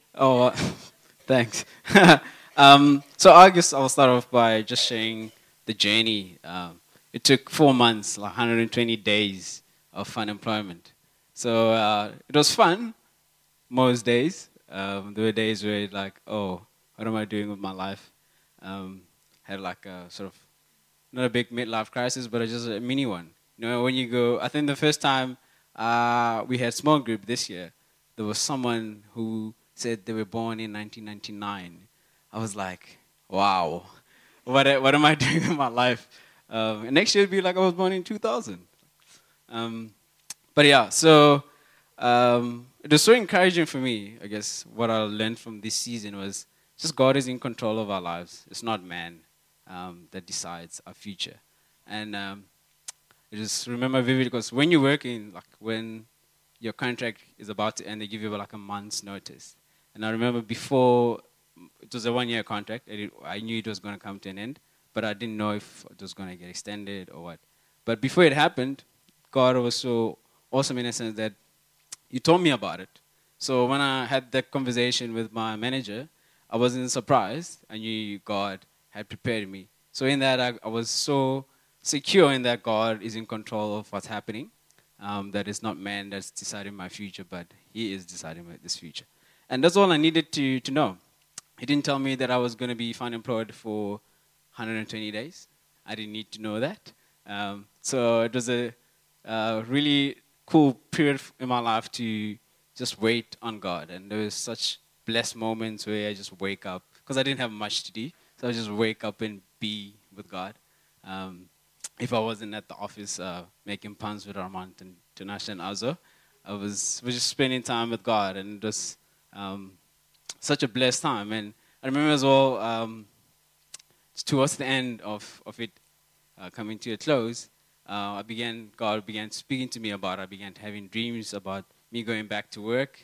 Oh, thanks. So I guess I'll start off by just sharing the journey. It took 4 months, like 120 days of fun employment. So it was fun most days. There were days where like, oh, what am I doing with my life? Um, had like a sort of not a big midlife crisis, but just a mini one. You know, when you go, I think the first time we had small group this year, there was someone who said they were born in 1999. I was like, wow, what am I doing in my life? And next year it'd be like I was born in 2000. Um, but yeah, so it was so encouraging for me. I guess what I learned from this season was just God is in control of our lives. It's not man that decides our future. And I just remember vividly because when you're working, like when your contract is about to end, they give you like a month's notice. And I remember before it was a 1 year contract. I knew it was going to come to an end, but I didn't know if it was going to get extended or what. But before it happened, God was so awesome in a sense that He told me about it. So when I had that conversation with my manager, I wasn't surprised. I knew God had prepared me. So in that, I was so secure in that God is in control of what's happening. That it's not man that's deciding my future, but He is deciding this future. And that's all I needed to know. He didn't tell me that I was going to be unemployed for 120 days. I didn't need to know that. So it was a really cool period in my life to just wait on God. And there was such blessed moments where I just wake up because I didn't have much to do. So I just wake up and be with God. Um, if I wasn't at the office making puns with Armand and Tanasha and Azo, was just spending time with God, and it was um, such a blessed time. And I remember as well, towards the end of it coming to a close, God began speaking to me about it. I began having dreams about me going back to work.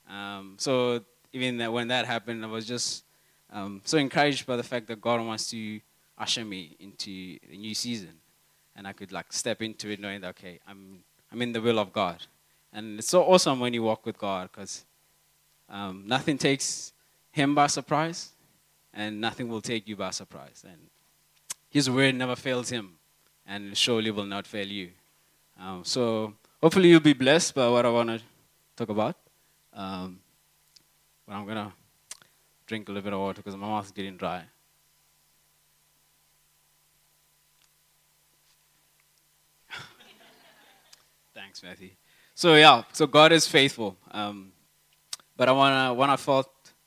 So even when that happened, I was just so encouraged by the fact that God wants to usher me into a new season, and I could like step into it knowing that okay, I'm in the will of God, and it's so awesome when you walk with God because nothing takes Him by surprise, and nothing will take you by surprise, and His word never fails Him, and surely will not fail you. So hopefully you'll be blessed by what I want to talk about. Um, but I'm gonna drink a little bit of water because my mouth is getting dry. Thanks, Matthew. So yeah, so God is faithful. But I felt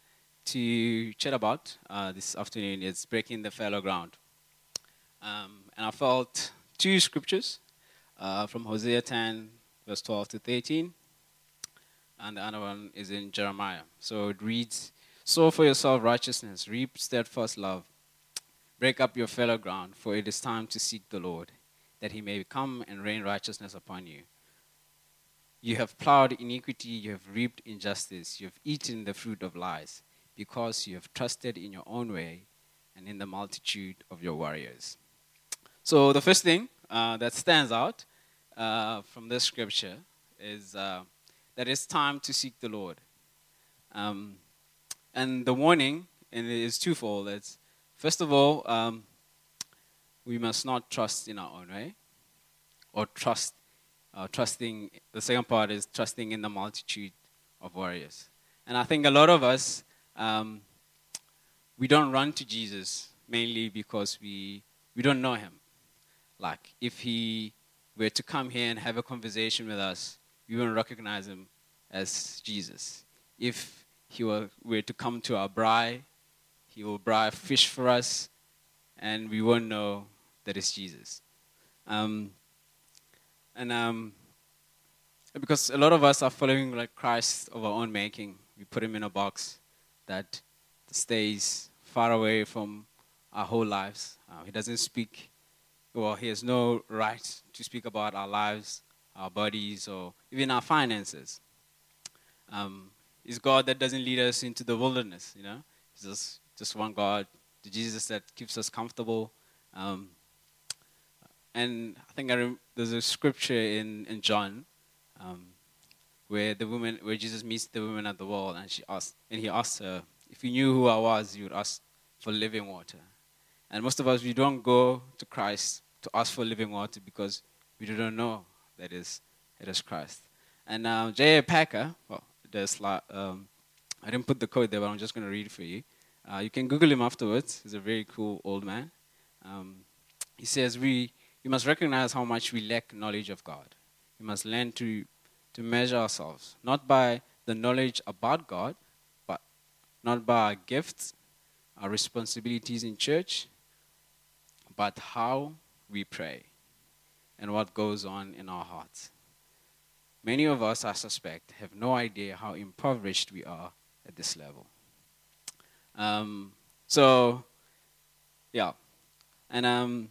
to chat about this afternoon is breaking the fallow ground. And I felt two scriptures from Hosea 10, verse 12 to 13, and the other one is in Jeremiah. So it reads, sow for yourself righteousness, reap steadfast love, break up your fallow ground, for it is time to seek the Lord, that He may come and rain righteousness upon you. You have plowed iniquity, you have reaped injustice, you have eaten the fruit of lies, because you have trusted in your own way and in the multitude of your warriors. So the first thing that stands out from this scripture is that it's time to seek the Lord. Um, and the warning and it is twofold. It's, first of all, we must not trust in our own way or trusting. The second part is trusting in the multitude of warriors. And I think a lot of us, um, we don't run to Jesus mainly because we don't know Him. Like, if He were to come here and have a conversation with us, we won't recognize Him as Jesus. If He were to come to our braai, He will braai fish for us, and we won't know that it's Jesus. Um, and because a lot of us are following like Christ of our own making, we put Him in a box that stays far away from our whole lives. He doesn't speak. Well, He has no right to speak about our lives, our bodies, or even our finances. He's God that doesn't lead us into the wilderness, you know. He's just one God, the Jesus that keeps us comfortable. Um, and I think there's a scripture in John. Um, where Jesus meets the woman at the well, and he asks her, if you knew who I was, you would ask for living water. And most of us, we don't go to Christ to ask for living water because we don't know that it is Christ. And J.A. Packer, well, I didn't put the code there, but I'm just going to read it for you. You can Google him afterwards. He's a very cool old man. He says, we must recognize how much we lack knowledge of God. We must learn to measure ourselves, not by the knowledge about God, but not by our gifts, our responsibilities in church, but how we pray and what goes on in our hearts. Many of us, I suspect, have no idea how impoverished we are at this level. And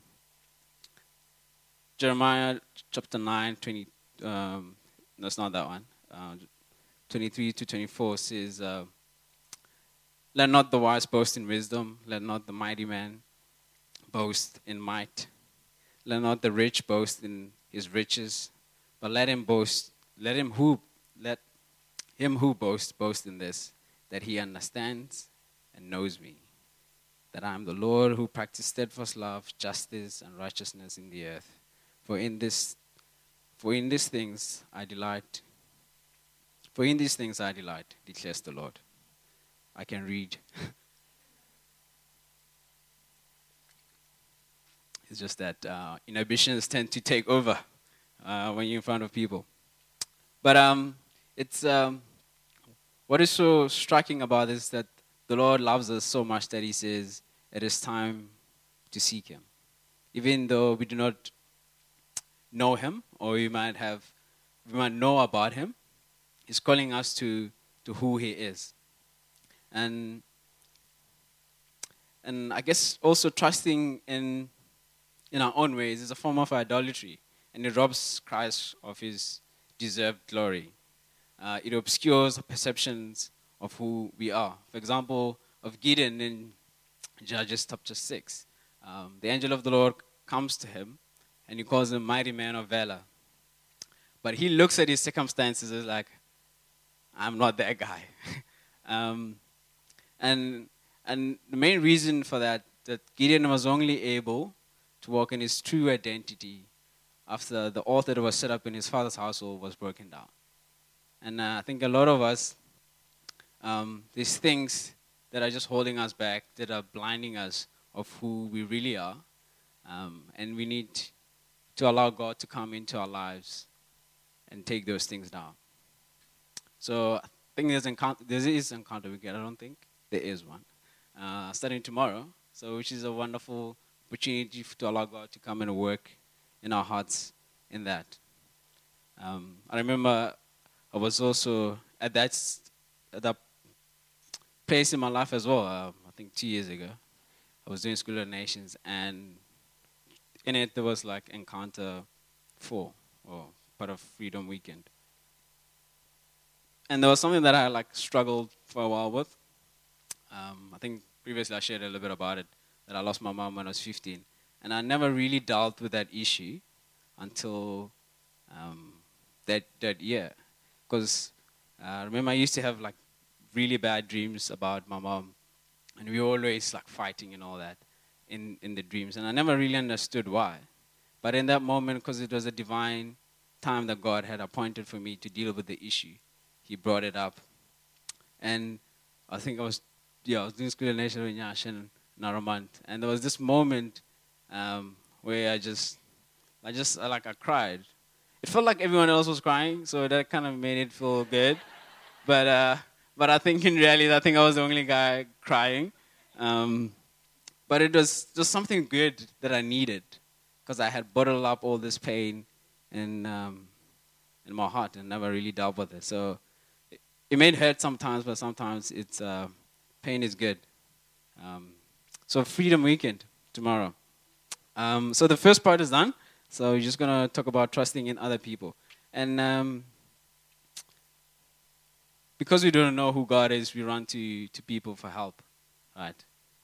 Jeremiah chapter 9, 20, no, it's not that one. 23 to 24 says, let not the wise boast in wisdom, let not the mighty man boast in might, let not the rich boast in his riches, but let him who boasts boast in this, that he understands and knows me, that I am the Lord who practice steadfast love, justice, and righteousness in the earth. For in these things I delight, declares the Lord. I can read. It's just that inhibitions tend to take over when you're in front of people. But what is so striking about this is that the Lord loves us so much that he says it is time to seek him. Even though we do not know him, or we might know about him, he's calling us to who he is. And I guess also trusting in our own ways is a form of idolatry, and it robs Christ of his deserved glory. It obscures perceptions of who we are. For example, of Gideon in Judges chapter 6. The angel of the Lord comes to him, and he calls him mighty man of valor. But he looks at his circumstances as like, I'm not that guy. And the main reason for that Gideon was only able to walk in his true identity after the altar that was set up in his father's household was broken down. And I think a lot of us, these things that are just holding us back, that are blinding us of who we really are, and we need to allow God to come into our lives and take those things down. So I think there is Encounter Weekend. I don't think there is one. Starting tomorrow, which is a wonderful opportunity to allow God to come and work in our hearts in that. I remember I was also at that place in my life as well. I think 2 years ago, I was doing School of Nations, and in it there was like Encounter 4, or part of Freedom Weekend. And there was something that I struggled for a while with. I think previously I shared a little bit about it, that I lost my mom when I was 15. And I never really dealt with that issue until that year. Because I remember I used to have really bad dreams about my mom. And we were always fighting and all that in the dreams. And I never really understood why. But in that moment, because it was a divine time that God had appointed for me to deal with the issue, he brought it up. And I think I was doing School of Nations with Yash and Naramant. And there was this moment where I cried. It felt like everyone else was crying, so that kind of made it feel good. But I think in reality, I think I was the only guy crying. But it was just something good that I needed, because I had bottled up all this pain in my heart and never really dealt with it. So it may hurt sometimes, but sometimes it's pain is good. So Freedom Weekend tomorrow. So the first part is done. So we're just going to talk about trusting in other people. And because we don't know who God is, we run to people for help. Right?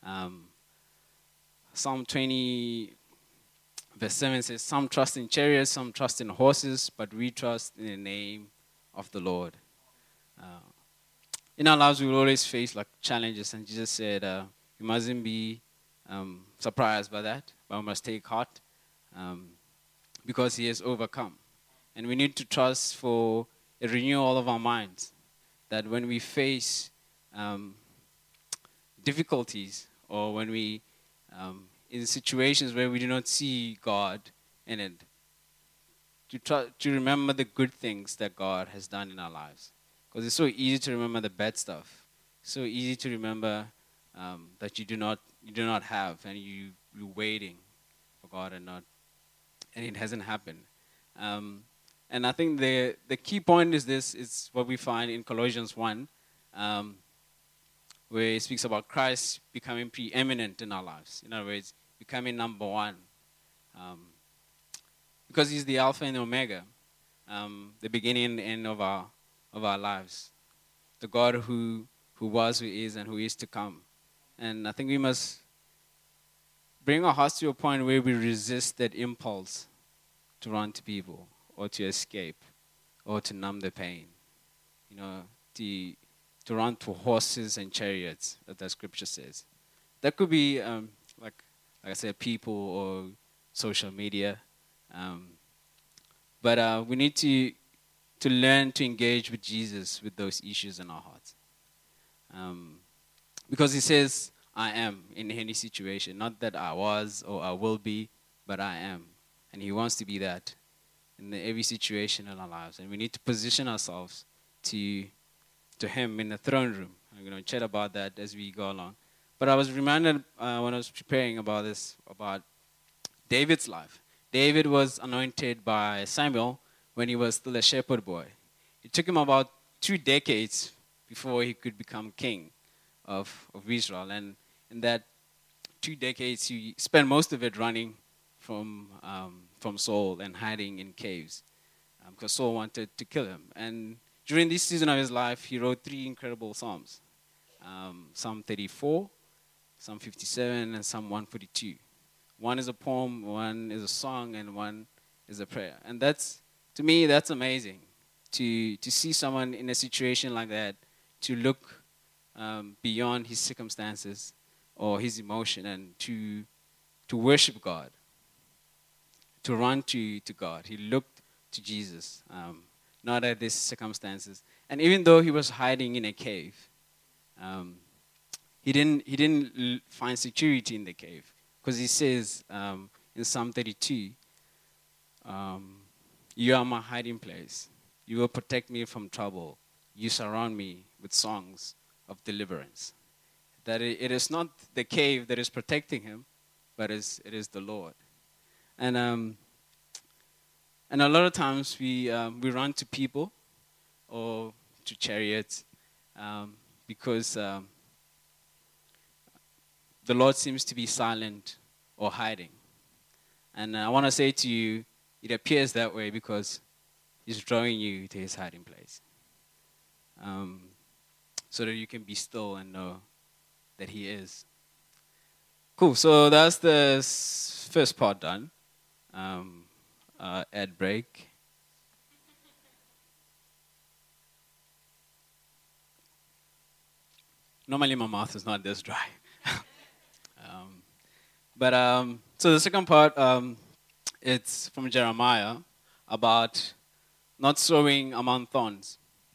Psalm 20, verse 7 says, some trust in chariots, some trust in horses, but we trust in the name of the Lord. Uh, in our lives, we will always face like challenges, and Jesus said, "You mustn't be surprised by that, but we must take heart um, because He has overcome." And we need to trust for a renewal of our minds, that when we face um, difficulties or when we in situations where we do not see God in it, to try to remember the good things that God has done in our lives. Because it's so easy to remember the bad stuff. So easy to remember that you do not have, and you're waiting for God and it hasn't happened. Um, and I think the key point is this: it's what we find in Colossians 1, um, where it speaks about Christ becoming preeminent in our lives. In other words, becoming number one, um, because He's the Alpha and the Omega, the beginning and end of our lives. The God who was, who is, and who is to come. And I think we must bring our hearts to a point where we resist that impulse to run to people or to escape or to numb the pain. You know, to run to horses and chariots, that the scripture says. That could be, like I said, people or social media. But we need to learn to engage with Jesus with those issues in our hearts. Because He says, "I am" in any situation. Not that I was or I will be, but I am. And He wants to be that in every situation in our lives. And we need to position ourselves to Him in the throne room. I'm going to chat about that as we go along. But I was reminded when I was preparing about this, about David's life. David was anointed by Samuel when he was still a shepherd boy. It took him about 2 decades before he could become king of Israel. And in that 2 decades, he spent most of it running from Saul and hiding in caves because Saul wanted to kill him. And during this season of his life, he wrote 3 incredible psalms: Psalm 34, Psalm 57, and Psalm 142. One is a poem, one is a song, and one is a prayer. And to me, that's amazing to see someone in a situation like that, to look beyond his circumstances or his emotion, and to worship God, to run to God. He looked to Jesus, not at his circumstances. And even though he was hiding in a cave, he didn't find security in the cave, because he says in Psalm 32, "You are my hiding place. You will protect me from trouble. You surround me with songs of deliverance." That it is not the cave that is protecting him, but it is the Lord. And a lot of times we run to people or to chariots because the Lord seems to be silent or hiding. And I want to say to you, it appears that way because He's drawing you to His hiding place, so that you can be still and know that He is. Cool. So that's the first part done. Ad break. Normally my mouth is not this dry. So the second part, it's from Jeremiah about not sowing among thorns.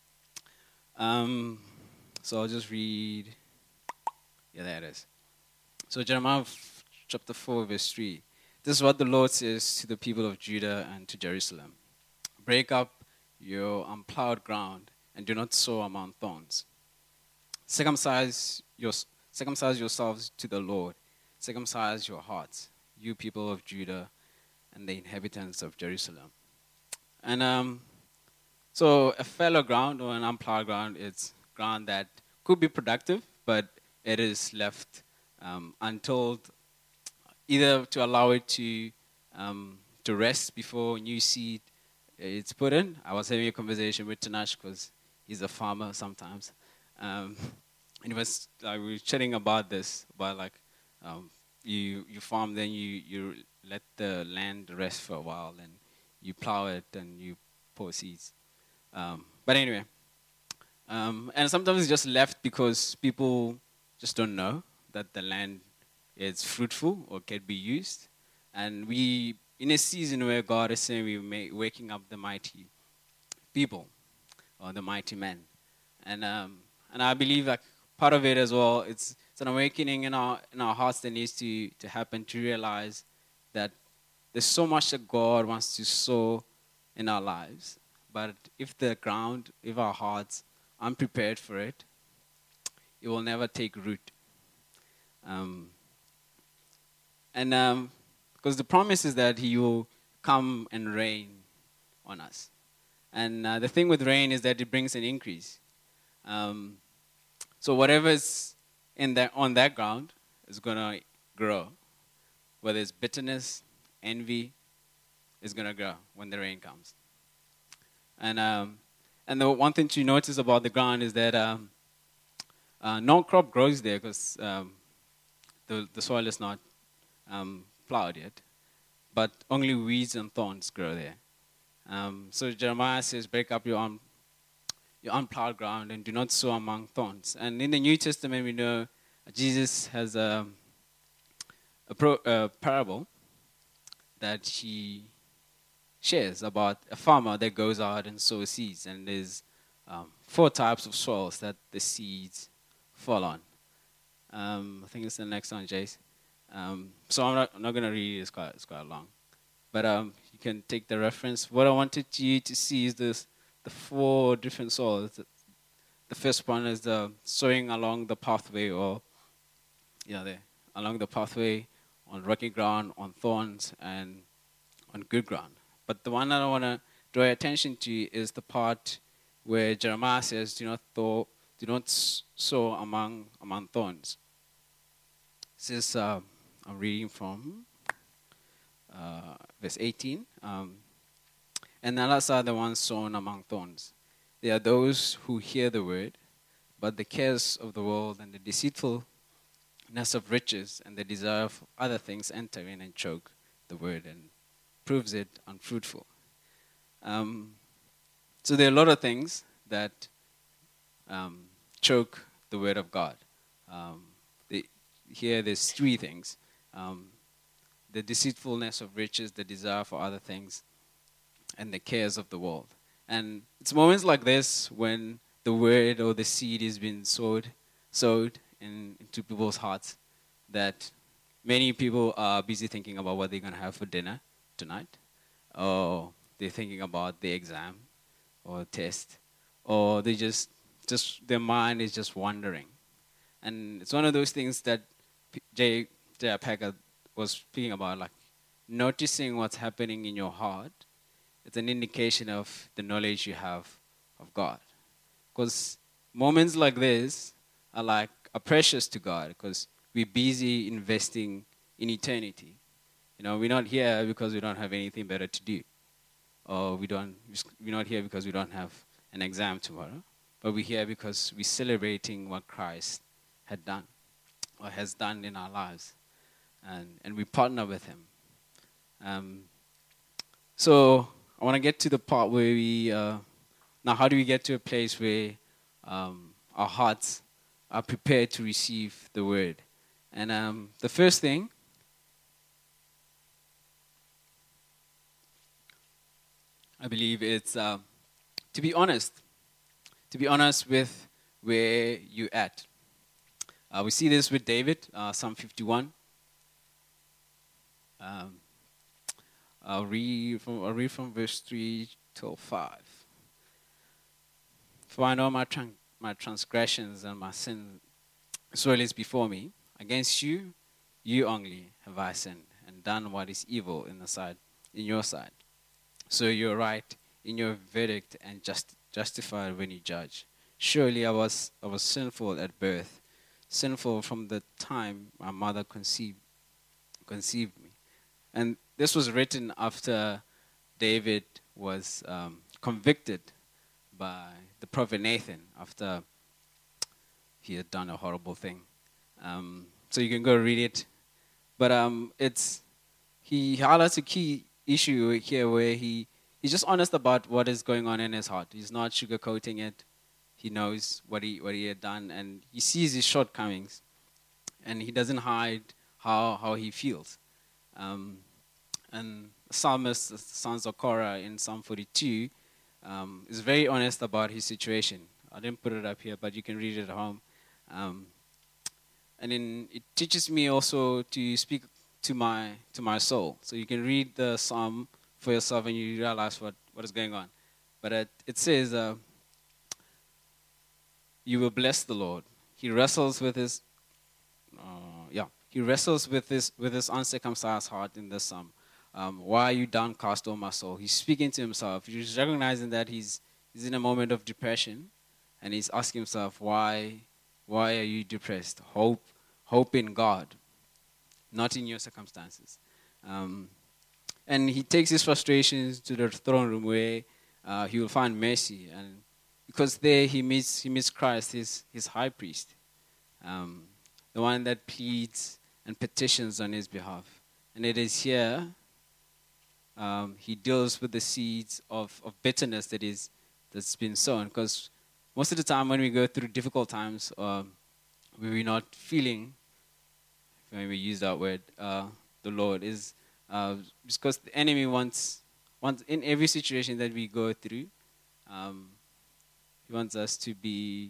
So I'll just read. Yeah, there it is. So Jeremiah chapter 4, verse 3. This is what the Lord says to the people of Judah and to Jerusalem. Break up your unplowed ground and do not sow among thorns. Circumcise yourselves to the Lord. Circumcise your hearts, you people of Judah and the inhabitants of Jerusalem. And so a fallow ground or an unplowed ground is ground that could be productive, but it is left untilled, either to allow it to rest before new seed is put in. I was having a conversation with Tanash because he's a farmer sometimes. And we were chatting about this, about like you farm, then you let the land rest for a while, and you plow it and you pour seeds. But anyway, and sometimes it's just left because people just don't know that the land is fruitful or can be used. And we, in a season where God is saying we're waking up the mighty people or the mighty men. And I believe like part of it as well, it's an awakening in our hearts that needs to happen to realize that there's so much that God wants to sow in our lives. But if the ground, if our hearts aren't prepared for it, it will never take root. Um, and because the promise is that He will come and reign on us. And the thing with rain is that it brings an increase. Um, so whatever is on that ground is going to grow. Whether it's bitterness, envy, is going to grow when the rain comes. And the one thing to notice about the ground is that no crop grows there because the soil is not plowed yet, but only weeds and thorns grow there. So Jeremiah says, break up your unplowed ground and do not sow among thorns. And in the New Testament, we know Jesus has a parable that he shares about a farmer that goes out and sows seeds. And there's 4 types of soils that the seeds fall on. I think it's the next one, Jace. So I'm not going to read it. It's quite long. But you can take the reference. What I wanted you to see is the 4 different soils. The first one is the sowing along the pathway, along the pathway, on rocky ground, on thorns, and on good ground. But the one that I want to draw your attention to is the part where Jeremiah says, do not sow among thorns. This is, I'm reading from verse 18. And others are the ones sown among thorns. They are those who hear the word, but the cares of the world and the deceitfulness of riches and the desire of other things enter in and choke the word and proves it unfruitful. So there are a lot of things that choke the word of God. Here there's 3 things. The deceitfulness of riches, the desire for other things, and the cares of the world. And it's moments like this when the word or the seed is being sowed into people's hearts that many people are busy thinking about what they're going to have for dinner tonight, or they're thinking about the exam or test, or they just their mind is just wandering. And it's one of those things that J. Packer was speaking about, like noticing what's happening in your heart. It's an indication of the knowledge you have of God. Because moments like this are precious to God because we're busy investing in eternity. We're not here because we don't have anything better to do. Or we're not here because we don't have an exam tomorrow. But we're here because we're celebrating what Christ had done or has done in our lives. And we partner with him. So I want to get to the part where now how do we get to a place where our hearts are prepared to receive the word? And the first thing, I believe it's to be honest with where you're at. We see this with David, Psalm 51. I'll read from verse 3 till 5. For I know my transgressions and my sin soil is before me. Against you only have I sinned and done what is evil in your sight. So you're right in your verdict and justified when you judge. Surely I was sinful at birth, sinful from the time my mother conceived me. And this was written after David was convicted by the prophet Nathan after he had done a horrible thing. So you can go read it. But he highlights a key issue here where he he's just honest about what is going on in his heart. He's not sugarcoating it. He knows what he had done, and he sees his shortcomings, and he doesn't hide how he feels. And the psalmist, the sons of Korah, in Psalm 42, is very honest about his situation. I didn't put it up here, but you can read it at home. And then it teaches me also to speak to my soul. So you can read the psalm for yourself and you realize what is going on. But it says, you will bless the Lord. He wrestles with his uncircumcised heart in this psalm. Why are you downcast, O my soul? He's speaking to himself. He's recognizing that he's in a moment of depression, and he's asking himself, why are you depressed? Hope in God, not in your circumstances. And he takes his frustrations to the throne room where he will find mercy, and because there he meets Christ, his high priest, the one that pleads and petitions on his behalf. And it is here he deals with the seeds of bitterness that's been sown. Because most of the time when we go through difficult times, we're not feeling, when we use that word, the Lord, is because the enemy wants in every situation that we go through, he wants us to be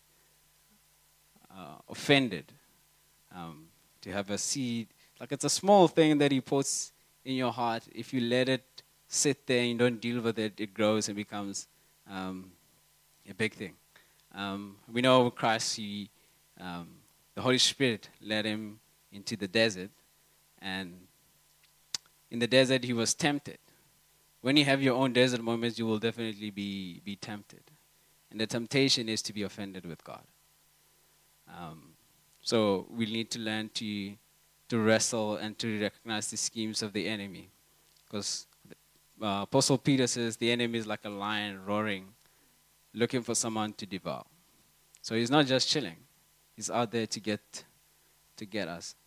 offended, to have a seed. Like, it's a small thing that he puts in your heart. If you let it sit there and you don't deal with it, it grows and becomes a big thing. We know Christ, the Holy Spirit led him into the desert, and in the desert he was tempted. When you have your own desert moments, you will definitely be tempted. And the temptation is to be offended with God. So we need to learn to wrestle and to recognize the schemes of the enemy. Because Apostle Peter says the enemy is like a lion roaring, looking for someone to devour. So he's not just chilling. He's out there to get us.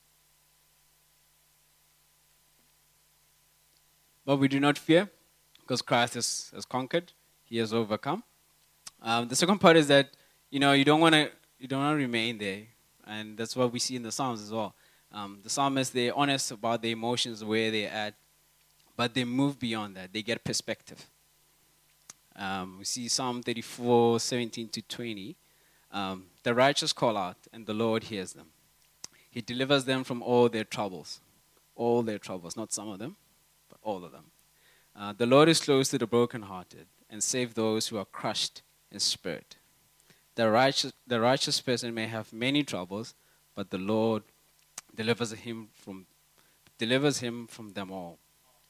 But we do not fear, because Christ has conquered. He has overcome. The second part is that, you don't want to remain there. And that's what we see in the Psalms as well. The psalmists, they're honest about their emotions, where they're at, but they move beyond that. They get perspective. We see Psalm 34, 17 to 20. The righteous call out, and the Lord hears them. He delivers them from all their troubles. All their troubles, not some of them, but all of them. The Lord is close to the brokenhearted and save those who are crushed in spirit. The righteous person may have many troubles, but the Lord delivers him from them all.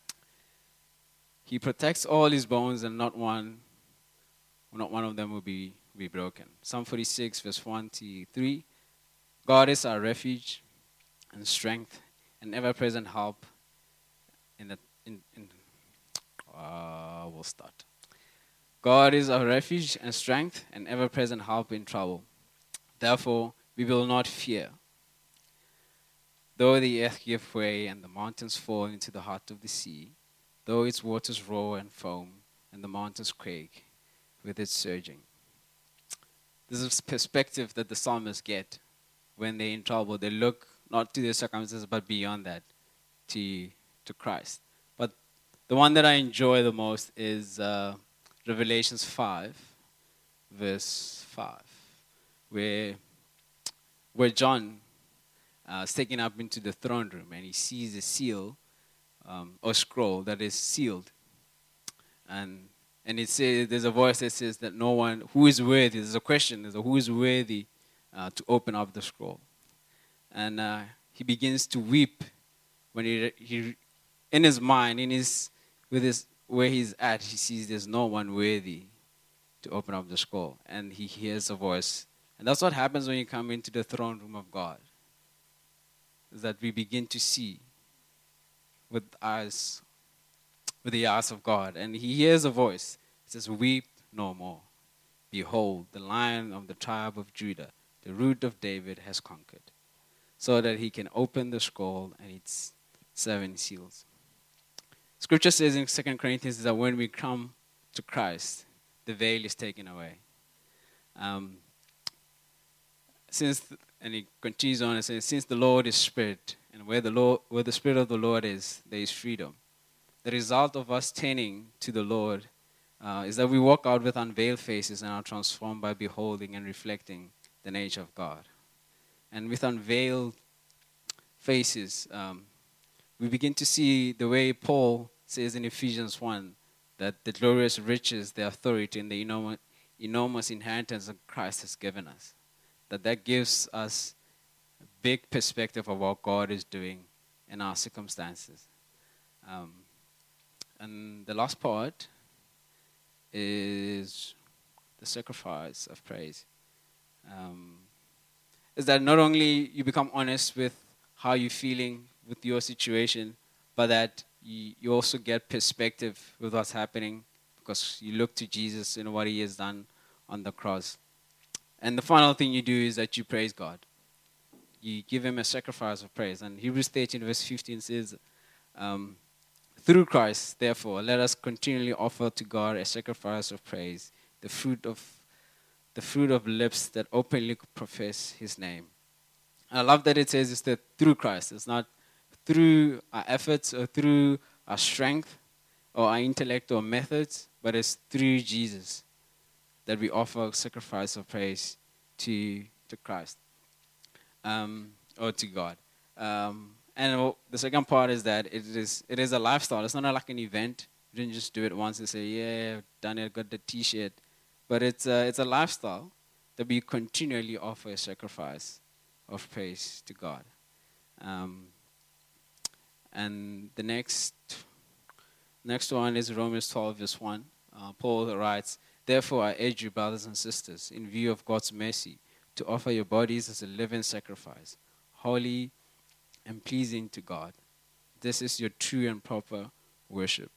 He protects all his bones, and not one of them will be broken. Psalm 46, verse 1 to 3. God is our refuge and strength, and ever-present help we'll start. God is our refuge and strength, and ever-present help in trouble. Therefore, we will not fear. Though the earth give way and the mountains fall into the heart of the sea, though its waters roar and foam, and the mountains quake with its surging. This is perspective that the psalmists get when they're in trouble. They look not to their circumstances, but beyond that, to Christ. But the one that I enjoy the most is Revelations 5, verse 5, where John is taken up into the throne room, and he sees a seal or scroll that is sealed. And it says, there's a voice that says that no one who is worthy, there's a question, who is worthy to open up the scroll. And he begins to weep when he in his mind, where he's at, he sees there's no one worthy to open up the scroll. And he hears a voice. And that's what happens when you come into the throne room of God, is that we begin to see with the eyes of God. And he hears a voice. It says, weep no more. Behold, the Lion of the tribe of Judah, the Root of David, has conquered, so that he can open the scroll and its 7 seals. Scripture says in 2 Corinthians that when we come to Christ, the veil is taken away. Um, and he continues on and says, since the Lord is Spirit, and where the Spirit of the Lord is, there is freedom. The result of us turning to the Lord is that we walk out with unveiled faces and are transformed by beholding and reflecting the nature of God. And with unveiled faces, we begin to see the way Paul says in Ephesians 1 that the glorious riches, the authority, and the enormous inheritance that Christ has given us. That gives us a big perspective of what God is doing in our circumstances. And the last part is the sacrifice of praise. Is that not only you become honest with how you're feeling with your situation, but that you also get perspective with what's happening because you look to Jesus and what he has done on the cross. And the final thing you do is that you praise God. You give him a sacrifice of praise. And Hebrews 13 verse 15 says, through Christ, therefore, let us continually offer to God a sacrifice of praise, the fruit of lips that openly profess his name. And I love that it says it's that through Christ. It's not through our efforts or through our strength or our intellect or methods, but it's through Jesus that we offer sacrifice of praise to Christ or to God. And the second part is that it is a lifestyle. It's not like an event. You didn't just do it once and say, yeah, done it, got the T-shirt. But it's a lifestyle that we continually offer a sacrifice of praise to God. And the next one is Romans 12, verse 1. Paul writes, therefore I urge you, brothers and sisters, in view of God's mercy, to offer your bodies as a living sacrifice, holy and pleasing to God. This is your true and proper worship.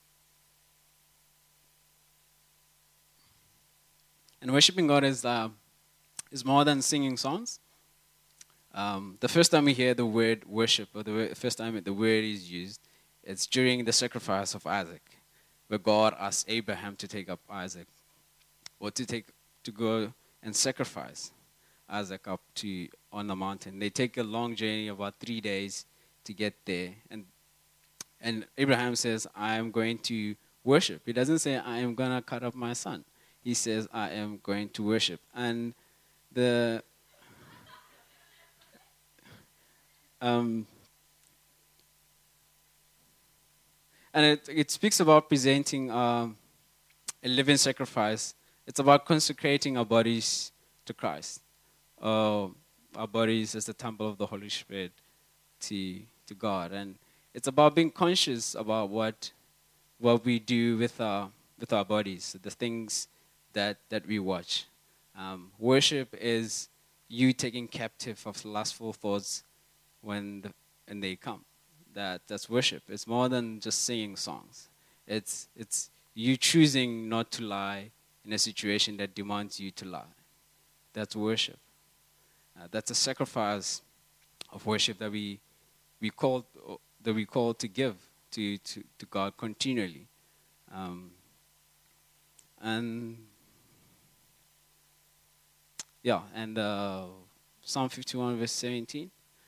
And worshiping God is more than singing songs. The first time we hear the word worship, or the first time the word is used, it's during the sacrifice of Isaac, where God asked Abraham to take up Isaac, or to go and sacrifice Isaac up on the mountain. They take a long journey, about 3 days, to get there. And Abraham says, I am going to worship. He doesn't say, I am going to cut up my son. He says, I am going to worship. And it speaks about presenting a living sacrifice. It's about consecrating our bodies to Christ. Our bodies as the temple of the Holy Spirit to God. And it's about being conscious about what we do with our bodies, the things that we watch. Worship is you taking captive of lustful thoughts when they come. That's worship. It's more than just singing songs. It's you choosing not to lie in a situation that demands you to lie. That's worship. That's a sacrifice of worship that we call to give to God continually. And Psalm 51 verse 17.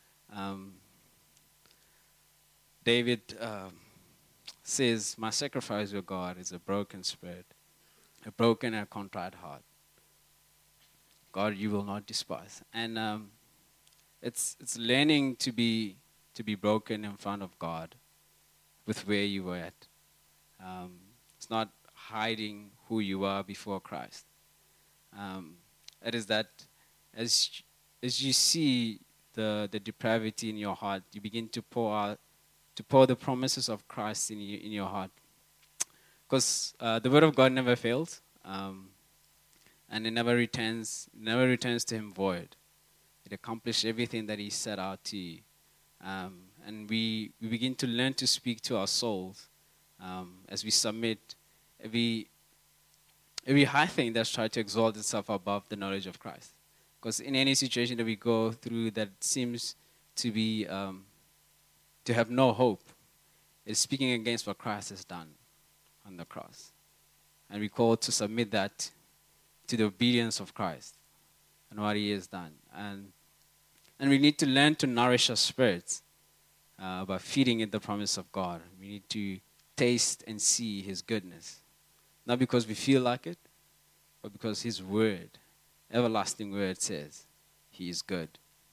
David says, my sacrifice, O God, is a broken spirit, a broken and contrite heart. God, you will not despise. And it's learning to be broken in front of God with where you were at. It's not hiding who you are before Christ. It is that as you see the depravity in your heart, you begin to pour the promises of Christ in your heart. Because the word of God never fails, and it never returns to him void. It accomplishes everything that he set out to. And we begin to learn to speak to our souls as we submit every high thing that's tried to exalt itself above the knowledge of Christ. Because in any situation that we go through that seems to be to have no hope, It's speaking against what Christ has done on the cross. And we're called to submit that to the obedience of Christ and what he has done. And we need to learn to nourish our spirits by feeding it the promise of God. We need to taste and see his goodness. Not because we feel like it, but because his word, everlasting word, says he is good.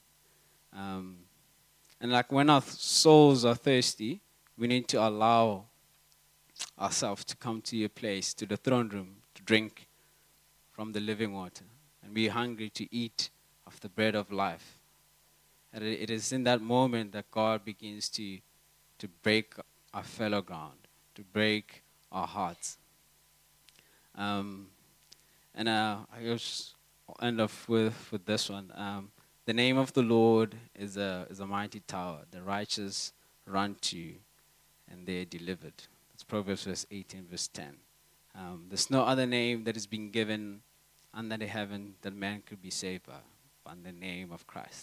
And like when our souls are thirsty, we need to allow ourselves to come to a place, to the throne room, to drink from the living water and be hungry to eat of the bread of life. And it is in that moment that God begins to break our fellow ground, to break our hearts. And I just end off with this one. The name of the Lord is a mighty tower. The righteous run to, and they are delivered. That's Proverbs verse 18, verse 10. There's no other name that has been given under the heaven that man could be saved by, but the name of Christ.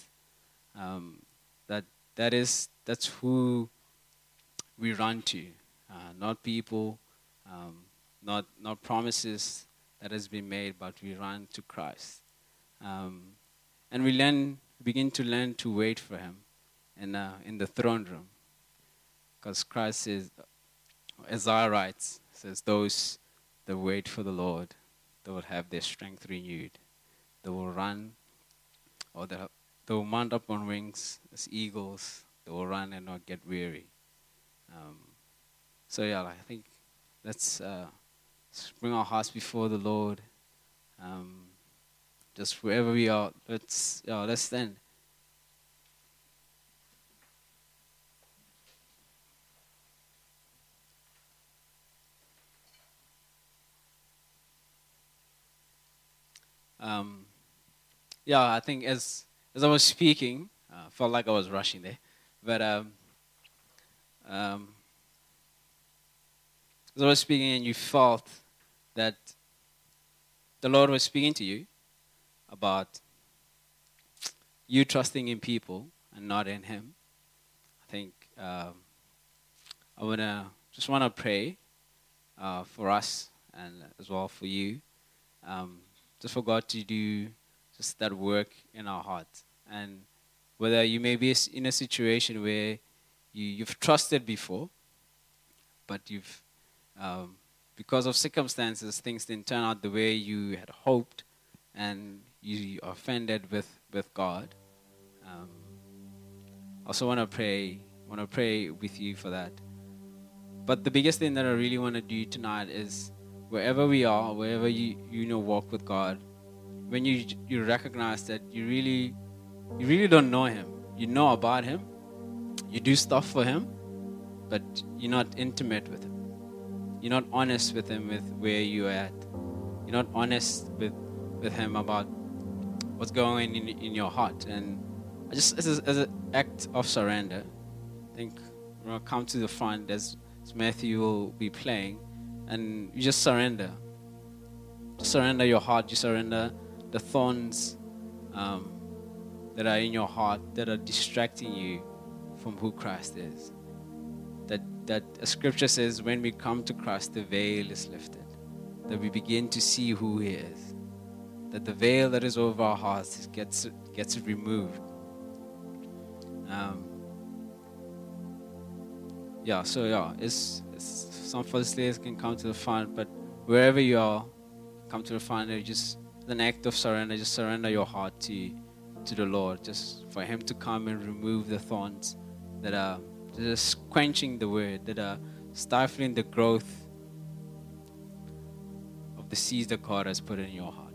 That's who we run to, not people, not promises that has been made, but we run to Christ. And we begin to learn to wait for him in the throne room. Because Christ says, Isaiah writes, says, those that wait for the Lord, they will have their strength renewed. They will run, or they will mount up on wings as eagles. They will run and not get weary. I think let's bring our hearts before the Lord. Just wherever we are, let's stand. I think as I was speaking, felt like I was rushing there, but as I was speaking and you felt that the Lord was speaking to you about you trusting in people and not in him, I think I just want to pray for us and as well for you, just for God to do just that work in our hearts. And whether you may be in a situation where you've trusted before, but you've because of circumstances, things didn't turn out the way you had hoped, and you are offended with God. Also want to pray with you for that. But the biggest thing that I really want to do tonight is wherever we are, wherever you walk with God, when you recognize that you really don't know him. You know about him, you do stuff for him, but you're not intimate with him. You're not honest with him with where you're at. You're not honest with him about what's going on in your heart. And just as an act of surrender, I think we're going to come to the front as Matthew will be playing, and you just surrender. Just surrender your heart. You surrender the thorns that are in your heart that are distracting you from who Christ is. That scripture says when we come to Christ, the veil is lifted. That we begin to see who he is. That the veil that is over our hearts gets removed. It's some facilitators can come to the front, but wherever you are, come to the front and just an act of surrender. Just surrender your heart to the Lord, just for him to come and remove the thorns that are just quenching the word, that are stifling the growth of the seeds that God has put in your heart.